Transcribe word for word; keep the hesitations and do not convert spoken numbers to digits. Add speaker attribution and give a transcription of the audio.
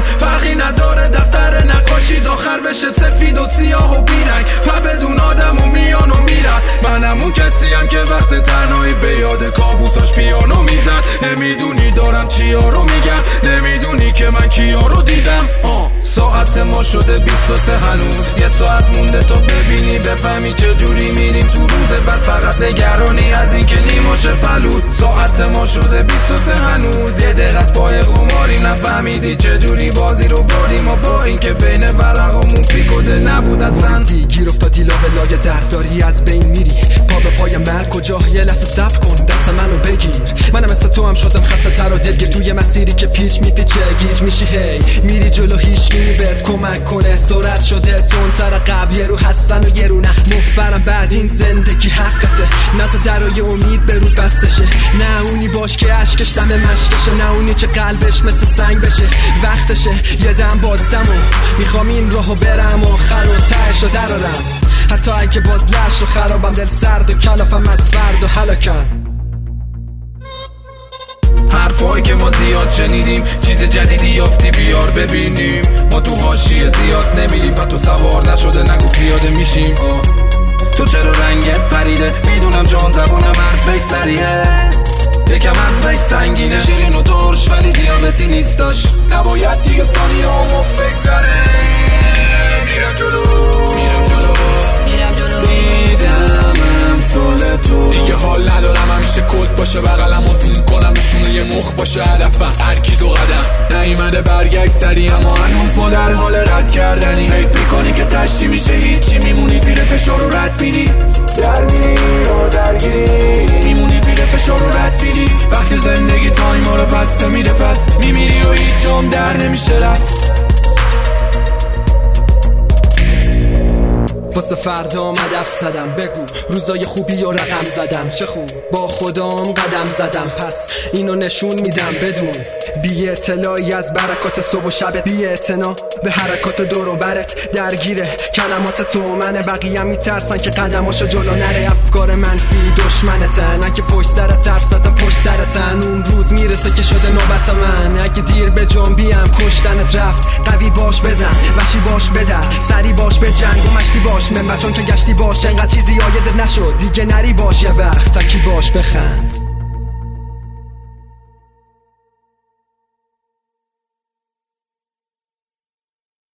Speaker 1: فرقی نداره دفتر نقاشی داخر بشه سفید و سیاه و بیرنگ و بدون آدم و میان و میرن. منم اون کسیم که وقت تنهایی به یاد کابوساش پیانو میزن. نمیدونی دارم چیا رو میگم، نمیدونی که من کیا رو دیدم. آه ساعت ما شده بیست و سه هنوز، یه ساعت مونده تا ببینی بفهمی چه جوری میریم تو روز بعد. فقط نگرانی از این که نیماشه پلود. ساعت ما شده بیست و سه هنوز، یه دقیقه از پای قماریم نفهمیدی چه جوری بازی رو بردیم. ما با این که بین ورقامون پیک و دل نبود اصلا.
Speaker 2: گیر افتادی لا به لای درداری از بین میری، پا به پای مرگ کجا؟ یه لحظه صبر کن دست منو بگیر. منم مثل تو هم شدم خسته تر و دلگیر توی مسیری که پیچ میپیچه گیج میشی. هی میری جلو هیچ کی بهت کمک کنه، سرعت شده تندتر قبل، یه رو هستن و یه رو نه. مفرم بعد این زندگی حقته، نزا درای امید به رو بستشه. نه اونی باش که عشقش دم مشکشه، نه اونی که قلبش مثل سنگ بشه. وقتشه یه دم بازدم و میخوام این راهو برم آخر و تهشو درارم. حتی اگه باز لش و خرابم، دل سرد و کلافم از فرد و هلاکم.
Speaker 1: حرفایی که ما زیاد شنیدیم، چیز جدیدی یافتی بیار ببینیم. ما تو حاشیه زیاد نمیریم و تو سوار نشده نگو پیاده میشیم. آه. تو چرا رنگت پریده؟ میدونم جان زبونم حرفش سریعه، یکم از وش سنگینه. شیرین و ترش ولی دیابتی نیستاش، نباید دیگه ثانیه همو فکر زره. میرم جلو میرم جلو میرم جلو دیدم امثال تو دیگه حال ندارم همیشه کد باشه بغلم و زوم کنم نشونه یه مخ باشه هدفم هر کی دو قدم نیومده برگشت سری، اما هنوز ما در حال رد کردنی. فکر میکنی که تشتی میشه هیچی، میمونی زیر فشار و رد میری درگیری و درگیری، میمونی زیر فشار و رد میری. وقتی زندگی تایما رو پس میده پس میمیری و هیچ جام در نمیشه رفت.
Speaker 2: واسه فردا هدف زدم، بگو روزای خوبی و رقم زدم. چه خوب با خودم قدم زدم، پس اینو نشون میدم بدون بی اطلاعی از برکات صبح و شبت. بی اعتنا به حرکات دور و برت درگیره کلمات تو منه. بقیه میترسن که قدماشو جلو نره، افکار منفی دشمنتن. اگه پشت سرت حرف زده پشت سرتن، اون روز میرسه که شده نوبت من. اگه دیر به جنبیم کشتنت رفت، قوی باش بزن وحشی باش بدر، سری باش به جنگ و مشتی باش من. چون که گشتی باش انقدر چیزی آیدت نشد دیگه نری باش، یه وقت تکی باش بخند.